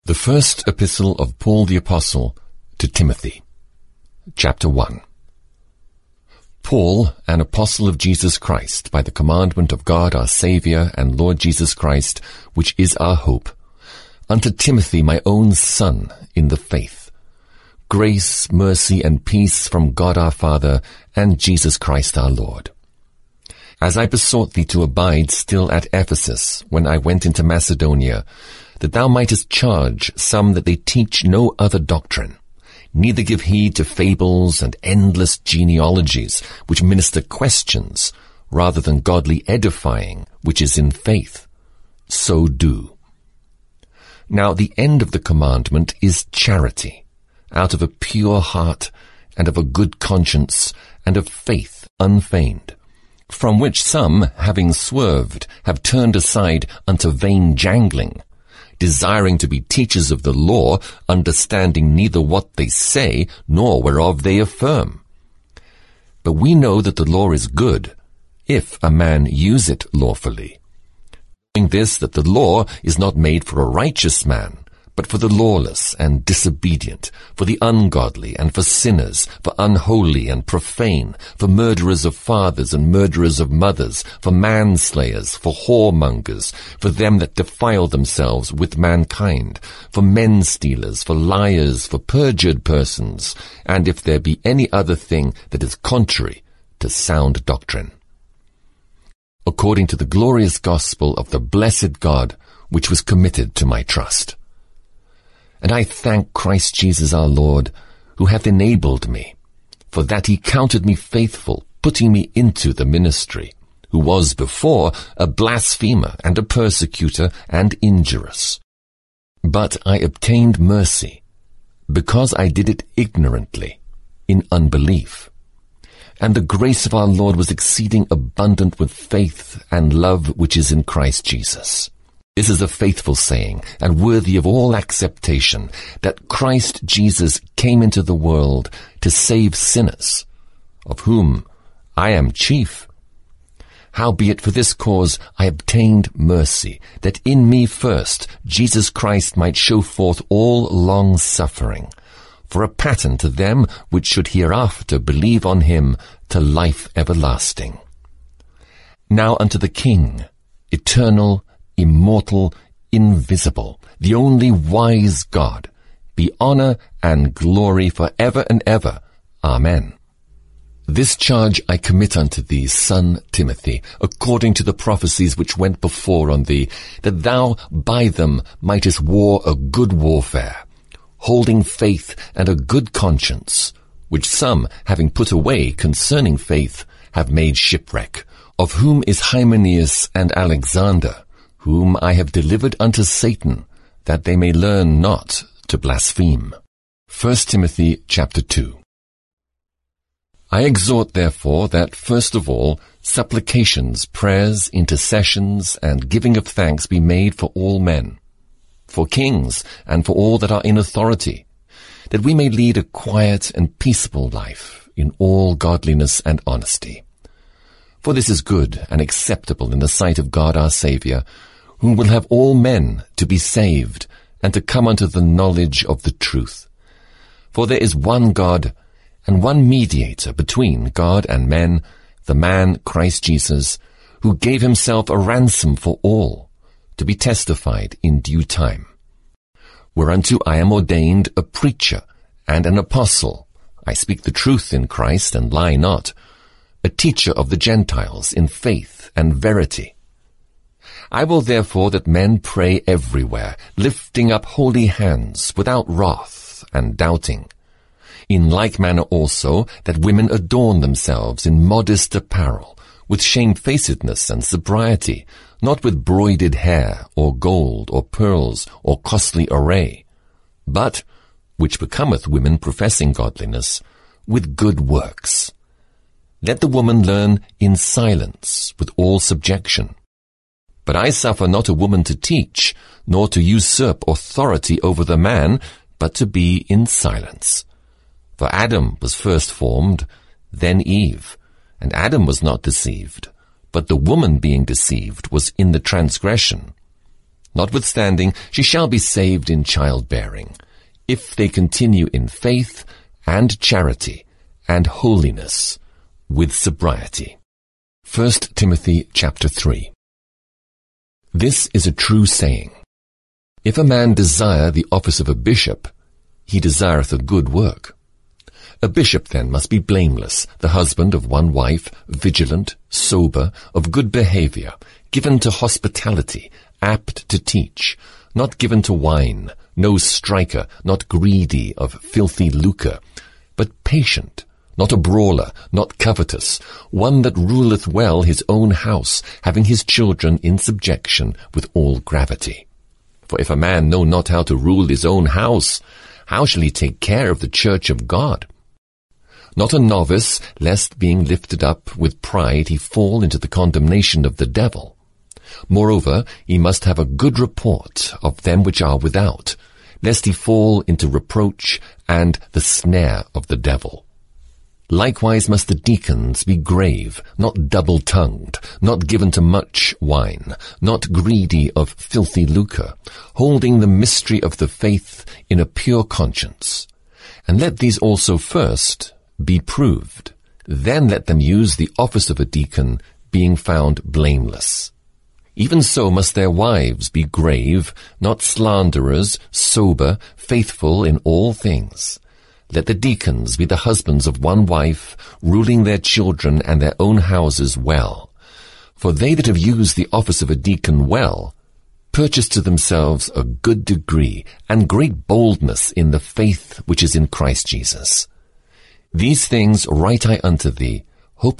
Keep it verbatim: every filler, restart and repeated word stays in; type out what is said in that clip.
The First Epistle of Paul the Apostle to Timothy, Chapter one. Paul, an apostle of Jesus Christ, by the commandment of God our Saviour and Lord Jesus Christ, which is our hope, unto Timothy my own son in the faith. Grace, mercy, and peace from God our Father and Jesus Christ our Lord. As I besought thee to abide still at Ephesus, when I went into Macedonia, that thou mightest charge some that they teach no other doctrine, neither give heed to fables and endless genealogies, which minister questions, rather than godly edifying, which is in faith. So do. Now the end of the commandment is charity, out of a pure heart, and of a good conscience, and of faith unfeigned, from which some, having swerved, have turned aside unto vain jangling, desiring to be teachers of the law, understanding neither what they say, nor whereof they affirm. But we know that the law is good, if a man use it lawfully. Knowing this, that the law is not made for a righteous man, but for the lawless and disobedient, for the ungodly and for sinners, for unholy and profane, for murderers of fathers and murderers of mothers, for manslayers, for whoremongers, for them that defile themselves with mankind, for men-stealers, for liars, for perjured persons, and if there be any other thing that is contrary to sound doctrine. According to the glorious gospel of the blessed God, which was committed to my trust. And I thank Christ Jesus our Lord, who hath enabled me, for that he counted me faithful, putting me into the ministry, who was before a blasphemer and a persecutor and injurious. But I obtained mercy, because I did it ignorantly, in unbelief. And the grace of our Lord was exceeding abundant with faith and love which is in Christ Jesus. This is a faithful saying, and worthy of all acceptation, that Christ Jesus came into the world to save sinners, of whom I am chief. Howbeit for this cause I obtained mercy, that in me first Jesus Christ might show forth all long-suffering, for a pattern to them which should hereafter believe on him to life everlasting. Now unto the King, eternal, immortal, invisible, the only wise God, be honor and glory for ever and ever. Amen. This charge I commit unto thee, son Timothy, according to the prophecies which went before on thee, that thou by them mightest war a good warfare, holding faith and a good conscience, which some, having put away concerning faith, have made shipwreck, of whom is Hymenaeus and Alexander, whom I have delivered unto Satan, that they may learn not to blaspheme. First Timothy chapter two. I exhort therefore that first of all supplications, prayers, intercessions, and giving of thanks be made for all men, for kings, and for all that are in authority, that we may lead a quiet and peaceable life in all godliness and honesty. For this is good and acceptable in the sight of God our Saviour, whom will have all men to be saved, and to come unto the knowledge of the truth. For there is one God, and one mediator between God and men, the man Christ Jesus, who gave himself a ransom for all, to be testified in due time. Whereunto I am ordained a preacher and an apostle, I speak the truth in Christ and lie not, a teacher of the Gentiles in faith and verity. I will therefore that men pray everywhere, lifting up holy hands, without wrath and doubting. In like manner also that women adorn themselves in modest apparel, with shamefacedness and sobriety, not with broided hair, or gold, or pearls, or costly array, but, which becometh women professing godliness, with good works. Let the woman learn in silence, with all subjection. But I suffer not a woman to teach, nor to usurp authority over the man, but to be in silence. For Adam was first formed, then Eve, and Adam was not deceived, but the woman being deceived was in the transgression. Notwithstanding, she shall be saved in childbearing, if they continue in faith and charity and holiness with sobriety. First Timothy chapter three. This is a true saying. If a man desire the office of a bishop, he desireth a good work. A bishop then must be blameless, the husband of one wife, vigilant, sober, of good behavior, given to hospitality, apt to teach, not given to wine, no striker, not greedy of filthy lucre, but patient, not a brawler, not covetous, one that ruleth well his own house, having his children in subjection with all gravity. For if a man know not how to rule his own house, how shall he take care of the church of God? Not a novice, lest being lifted up with pride he fall into the condemnation of the devil. Moreover, he must have a good report of them which are without, lest he fall into reproach and the snare of the devil. Likewise must the deacons be grave, not double-tongued, not given to much wine, not greedy of filthy lucre, holding the mystery of the faith in a pure conscience. And let these also first be proved, then let them use the office of a deacon, being found blameless. Even so must their wives be grave, not slanderers, sober, faithful in all things. Let the deacons be the husbands of one wife, ruling their children and their own houses well. For they that have used the office of a deacon well, purchase to themselves a good degree and great boldness in the faith which is in Christ Jesus. These things write I unto thee,